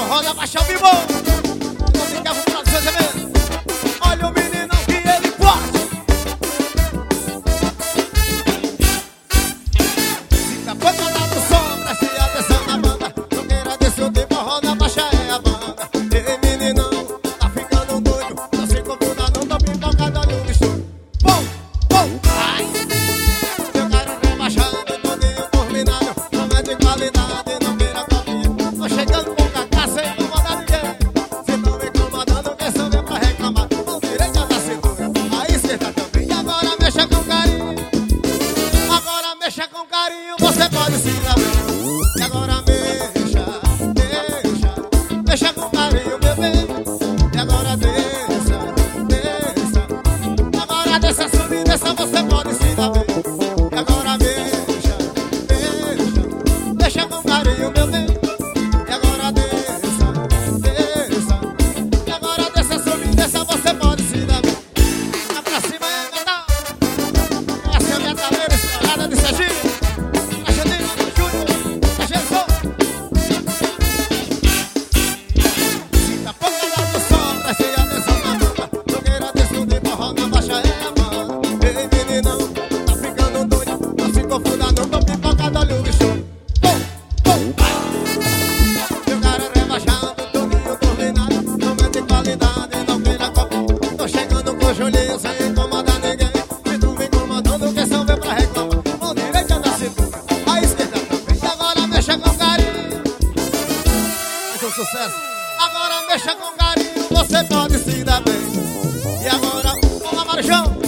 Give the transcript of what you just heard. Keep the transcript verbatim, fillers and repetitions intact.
Roda baixa o vivo. Vou ficar com o prato de mesmo. Olha o menino que ele pode. Fica pancada do som, preste atenção na banda. Não queira desse o tempo, a roda baixa é a banda. Ei, meninão, tá ficando doido. Não se confunda, não tô pipocado, olha o bicho. Bom, bom, ai. Eu quero ver baixando, todinho terminado. Não é de qualidade, não queira copinha. Tô chegando com cacá sem incomodar ninguém. Se não me incomodando, quer saber pra reclamar. Mão direita da cintura, a esquerda também. E agora mexa com carinho. Agora mexa com carinho, você pode se dar bem. E agora mexa, deixa, mexa com carinho, meu bem. E agora desça, desça. Agora desça, subir, desça, você pode se dar bem. E agora mexa, deixa, mexa com carinho, meu bem. E agora desça, desça. E agora desça, subir, desça, você pode se dar bem. Lá pra cima é metal. Essa é a metaleira estourada de Serginho. Ajudinho, Júnior, a Gerson. Sinta a pancada do som, preste atenção na banda. Não queira descer de roda baixa é a banda. Ei, meninão, tá ficando doido. Não se confunda, não tô pipocado, olha o bicho. Bom, bom, vai. Eu quero rebaixando, todinho terminado. Não é de qualidade, não queira copinha. Tô chegando com o Julinho sem incomodar ninguém. Se tu me incomodando, quer saber pra reclamar. Mão direita da cintura, a esquerda também. E agora mexa com carinho. Vai com sucesso. Agora mexa com carinho, você pode se dar bem. E agora, vamos lá, Marjão.